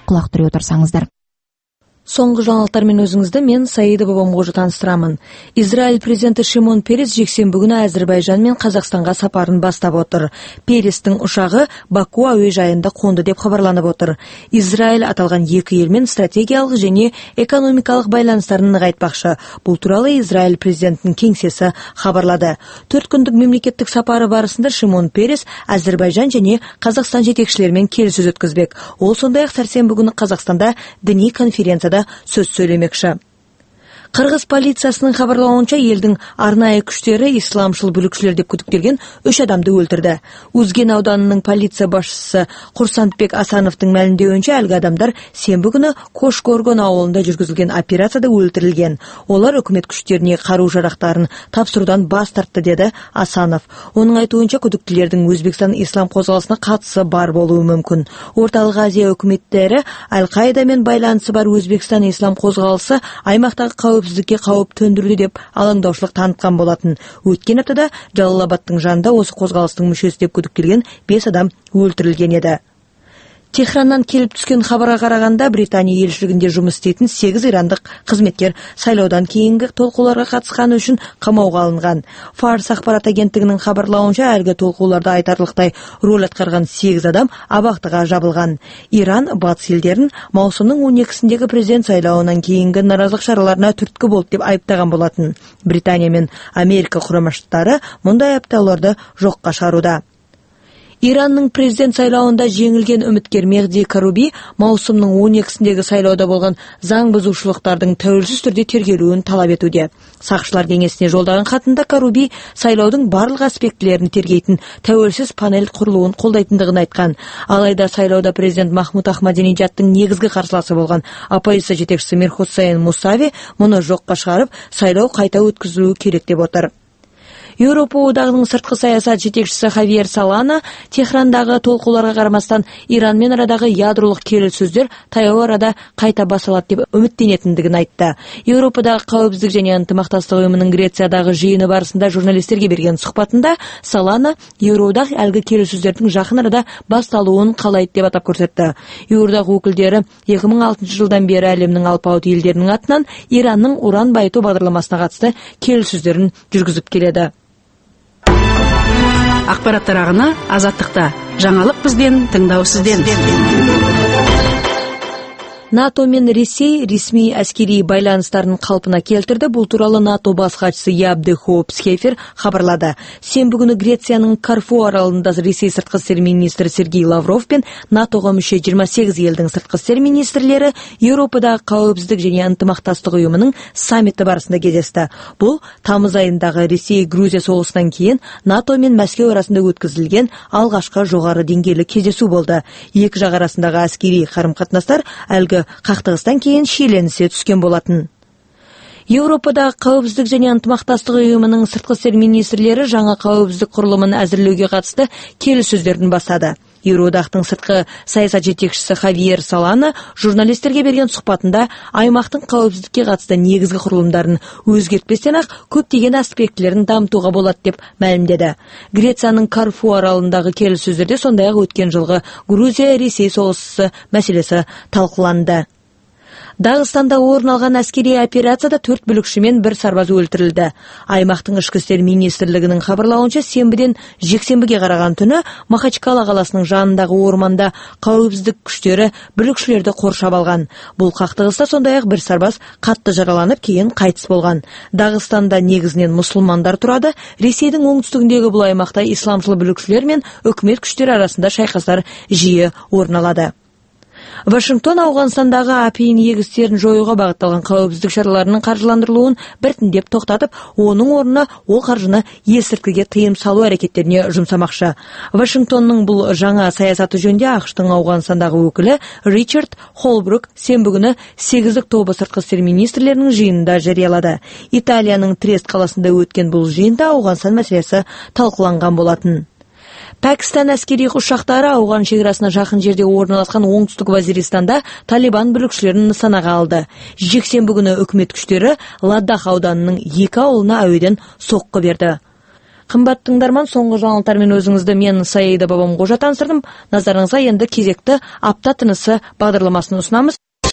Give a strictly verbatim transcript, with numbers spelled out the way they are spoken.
құлақ түре отырсаңыздар. Соңғы жаңалықтармен өзіңізді мен Саидова Бомғожа таныстырамын. Израиль президенті Шимон Перес жексенбі күні Әзербайжан мен Қазақстанға сапарын бастап отыр. Перестің ұшағы Баку әуежайында қонды деп хабарланып отыр. Израиль аталған екі елмен стратегиялық және экономикалық байланыстарын нығайтпақшы. Бұл туралы Израиль президентінің кеңсесі хабарлады. Төрт күндік мемлекеттік сапары барысында Шимон Перес Әзербайжан және Қазақстан жетекшілерімен келіссөз өткізбек. Ол сондай-ақ сәрсенбі күні Қазақстанда діни конференцияда сөз сөйлемекші. Қырғыз полициясының хабарлауынша елдің арнайы күштері исламшыл бүлікшілер деп күдіктелген үш адамды өлтірді. Узген ауданының полиция басшысы Құрсантбек Асановтың мәлімдеуінше әлгі адамдар сенбі күні Қошқорған ауылында жүргізілген операцияда өлтірілген. Олар үкімет күштеріне қару-жарақтарын тапсырудан бас тартты, деді Асанов. Оның айтуынша күдіктілердің Өзбекстан ислам қозғалысына қатысы бар болуы мүмкін. Орталық Азия үкіметтері Аль-Қаидамен байланысы бар Өзбекстан ислам қозғалысы аймақтағы қауіпсіздікке қауіп төндіруде деп алаңдаушылық танытқан болатын. Өткен аптада Жалалабадтың жанында осы қозғалыстың мүшесі деп күдіктелген бес адам өлтірілген еді. Техраннан келіп түскен хабарға қарағанда, Британия елшілігінде жұмыс істейтін сегіз ирандық қызметкер сайлаудан кейінгі толқуларға қатысқаны үшін қамауға алынған. Фарс ақпарат агенттігінің хабарлауынша, әлгі толқуларда айтарлықтай рөл атқарған сегіз адам абақтыға жабылған. Иран батыс елдерін маусымның он екісіндегі президент сайлауынан кейінгі наразылық шараларына түрткі болды деп айыптаған болатын. Британия мен Америка құрама штаттары мұндай айыптауларды жоққа шығаруда. Иранның президент сайлауында жеңілген үміткер Мехди Каруби маусымның он екісіндегі сайлауда болған заң бұзушылықтардың тәуелсіз түрде тергелуін талап етуде. Сақшылар кеңесіне жолдаған хатында Каруби сайлаудың барлық аспектілерін тергейтін тәуелсіз панель құрылуын қолдайтындығын айтқан. Алайда сайлауда президент Махмуд Ахмадинеджадтың негізгі қарсыласы болған оппозиция жетекшісі Мир Хусейн Мусави мұны жоққа шығарып, сайлау қайта өткізілуі керек деп отыр. Еуропа одағының сыртқы саясат жетекшісі Хавьер Солана Техрандағы толқуларға қарамастан Иранмен арадағы ядролық келіссөздер таяу арада қайта басылады деп үміттенетіндігін айтты. Еуропадағы қауіпсіздік және ынтымақтастық ұйымының Грециядағы жиыны барысында журналистерге берген сұхбатында Солана Еуроодақ әлгі келіссөздердің жақын арада басталуын қалайды деп атап көрсетті. Еуроодақ өкілдері екі мың алтыншы жылдан бері әлемнің алпауыт елдерінің атынан Иранның уран байыту бағдарламасына қатысты келіссөздерін жүргізіп келеді. Ақпараттар ағыны Азаттықта. Жаңалық бізден, тыңдау сізден. НАТО мен Ресей ресми әскери байланыстарын қалпына келтірді. Бұл туралы НАТО бас хатшысы Ябде Хоуп Схефер хабарлады. Сенбі күні Грецияның Корфу аралында Ресей сыртқы істер министрі Сергей Лавров пен НАТОға мүше жиырма сегіз елдің сыртқы істер министрлері Еуропадағы қауіпсіздік және ынтымақтастық ұйымының саммиті барысында кездесті. Бұл тамыз айындағы Ресей-Грузия соғысынан кейін НАТО мен Мәскеу арасында өткізілген алғашқы жоғары деңгейлі кездесу болды. Екі жақ арасындағы әскери қарым-қатынастар әлгі қақтығыстан кейін шиеленісе түскен болатын. Еуропадағы қауіпсіздік және ынтымақтастық ұйымының сыртқы істер министрлері жаңа қауіпсіздік құрылымын әзірлеуге қатысты келіссөздерін бастады. Еуроодақтың сыртқы саясат жетекшісі Хавьер Солана журналистерге берген сұхбатында аймақтың қауіпсіздікке қатысты негізгі құрылымдарын өзгертпестен ақ көптеген аспектілерін дамытуға болады деп мәлімдеді. Грецияның Корфу аралындағы келіссөздерде сондай-ақ өткен жылғы Грузия-Ресей соғысы мәселесі талқыланды. Дағыстанда орын алған әскери операцияда төрт бүлікші мен бір сарбаз өлтірілді. Аймақтың ішкі істер министрлігінің хабарлауынша сенбіден жексенбіге қараған түні Махачкала қаласының жанындағы орманда қауіпсіздік күштері бүлікшілерді қоршап алған. Бұл қақтығыста сондай-ақ бір сарбаз қатты жараланып кейін қайтыс болған. Дағыстанда негізінен мұсылмандар тұрады. Ресейдің оңтүстігіндегі бұл аймақта исламшыл бүлікшілер мен үкімет күштері арасында шайқастар жиі орын алады. Вашингтон Ауғанстандағы апиын егістерін жоюға бағытталған қауіпсіздік шараларының қаржыландырылуын біртіндеп тоқтатып, оның орнына ол қаржыны есірткіге тыйым салу әрекеттеріне жұмсамақшы. Вашингтонның бұл жаңа саясаты жөнінде ақш-тың Ауғанстандағы өкілі Ричард Холбрук сенбі күні сегіздік тобы сыртқы істер министрлерінің жиынында жариялады. Италияның Трест қаласында өткен бұл жиында Ауғанстан мәселесі талқыланған болатын. Пәкістан әскери ұшақтары Ауған шекарасына жақын жерде орналасқан оңтүстік Вазиристанда Талибан бүлікшілерін нысанаға алды. Жексенбі күні үкімет күштері Ладах ауданының екі ауылына әуеден соққы берді. Қымбат тыңдарман, соңғы жаңалықтармен өзіңізді мен Саида Бабамқожа таныстырдым. Назарыңызға енді кезекті апта тынысы бағдарламасын ұсынамыз.